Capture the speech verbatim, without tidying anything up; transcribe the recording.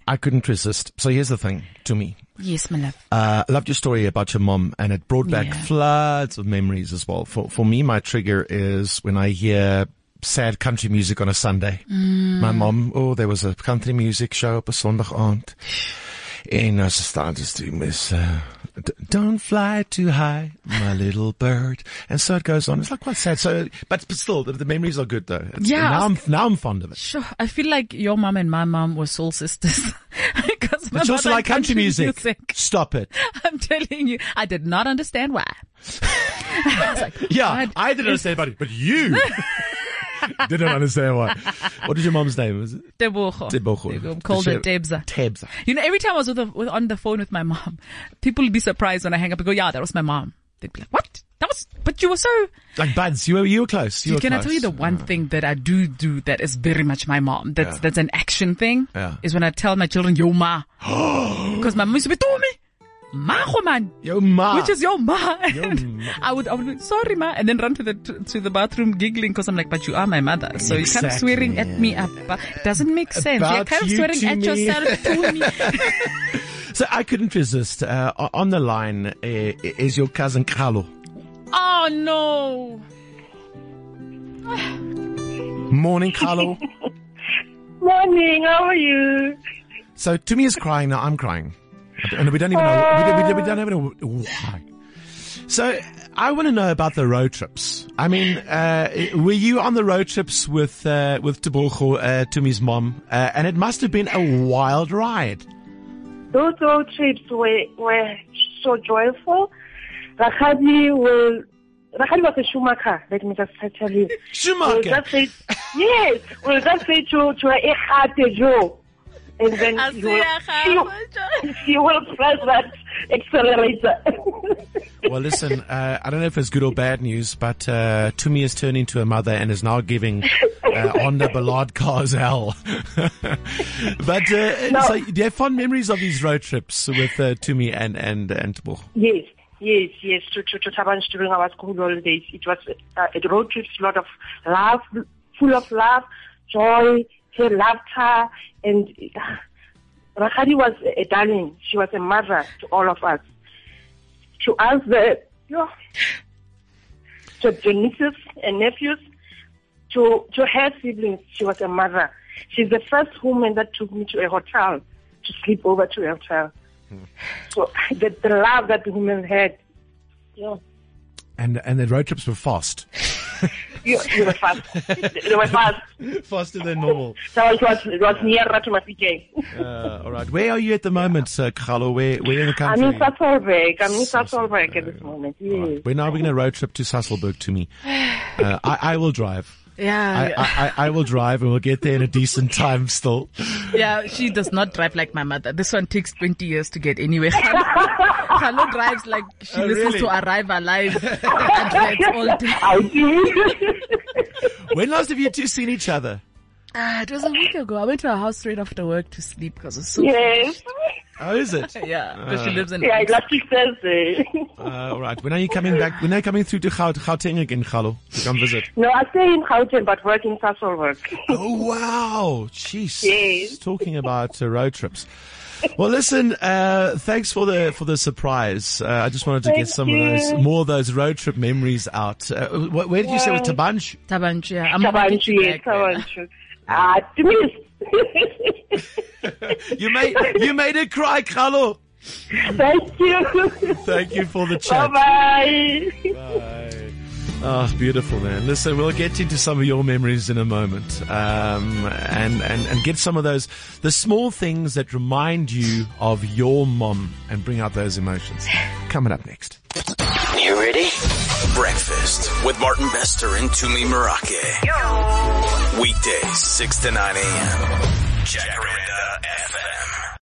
I couldn't resist. So here's the thing, to me. Yes, my love. Uh, I loved your story about your mom, and it brought back Yeah. floods of memories as well. For for me, my trigger is when I hear sad country music on a Sunday. Mm. My mom, oh, there was a country music show op 'n Sondag-aand. En as staan just to miss, uh, d- don't fly too high, my little bird. And so it goes on. It's like quite sad. So, but, but still, the, the memories are good though. It's, Yeah. Now I'm, now I'm fond of it. Sure. I feel like your mom and my mom were soul sisters. Because my But you also mother like country music. music. Stop it. I'm telling you, I did not understand why. I was like, Yeah, what I didn't understand about it, but you didn't understand why. What is your mom's name? Was it Tebogo. Tebogo? Tebogo. Called Did her she- Tebza. Tebza. You know, every time I was with, the, with on the phone with my mom, people would be surprised when I hang up and go, yeah, that was my mom. They'd be like, what? That was, but you were so, Like buds, you were, you were close. You were can close. I tell you the one thing that I do do that is very much my mom? That's, Yeah. that's an action thing. Yeah. Is when I tell my children, yo ma. Because my mom used to be, to me. Ma, go, man. Yo, ma. Which is your ma. Yo, ma. I would, I would be, sorry ma, and then run to the, to, to the bathroom giggling because I'm like, but you are my mother. So you kind of Exactly. swearing at me. Up, it doesn't make sense. You're About kind of you swearing to at me. yourself to me. So I couldn't resist. Uh, on the line uh, is your cousin Carlo. Oh no. Morning, Carlo. Morning, how are you? So to me is crying now. I'm crying, and we don't even know. We don't, we don't, we don't even know why. So I want to know about the road trips. I mean, uh, were you on the road trips with uh, with Tebogo, uh, Tumi's mom? Uh, and it must have been a wild ride. Those road trips were, were so joyful. Rakadi will, Rakadi was a Schumacher, let me just tell you. We'll Schumacher. just say, yes, we'll just say to, to a Echate Joe. And then I you see will, a you, you will press that accelerator. Well, listen, uh, I don't know if it's good or bad news, but uh, Tumi has turned into a mother and is now giving uh, Honda Ballard cars hell. But uh, No. so do you have fond memories of these road trips with uh, Tumi and and and Tebogo? Yes, yes, yes. To to to Tabanch during our school holidays, it was uh, a road trip, a lot of laugh, full of laugh, joy, her laughter, and uh, Rakadi was a darling. She was a mother to all of us. To us, the yeah, to the nieces and nephews, to to her siblings, she was a mother. She's the first woman that took me to a hotel to sleep over to a hotel. So the, the love that the women had, yeah, And and the road trips were fast, you, you were fast. They were fast. faster than normal. So it was, it was nearer to my P J. Uh, all right, where are you at the moment, uh, Carlo? Where where in the I'm country? in Sasolberg. I'm in Sasolberg at this moment. All Yes. right. When are we going to road trip to Sasolburg to me? Uh, I, I will drive. Yeah. I, I, I will drive and we'll get there in a decent time still. Yeah, she does not drive like my mother. This one takes twenty years to get anywhere. Carlo drives like she Oh, listens really? to Arrive Alive adverts all day. I do. When last have you two seen each other? Ah, it was a week ago. I went to her house straight after work to sleep because it's so Yes. Oh, is it? yeah, because she lives in Yeah, last week Thursday. Uh, all right. When are you coming back? When are you coming through to Gaut- Gauteng again, Carlo, to come visit? No, I stay in Gauteng but work in Sasolberg. Oh, wow. Jeez. Yes. Talking about uh, road trips. Well, listen, uh, thanks for the, for the surprise. Uh, I just wanted to get Thank some you. of those, more of those road trip memories out. Uh, wh- where did you say it was Tabanch? Tabanch. Yeah, I'm gonna get Tabanchu, you yes, back, man. Tabanchu. Ah, to me. You made, you made it cry, Carlo. Thank you. Thank you for the chat. Bye-bye. Bye. Oh, beautiful, man. Listen, we'll get into some of your memories in a moment, um, and, and, and get some of those, the small things that remind you of your mom and bring out those emotions. Coming up next. You ready? Breakfast with Martin Bester and Tumi Morake. Weekdays, six to nine a.m. Jacaranda.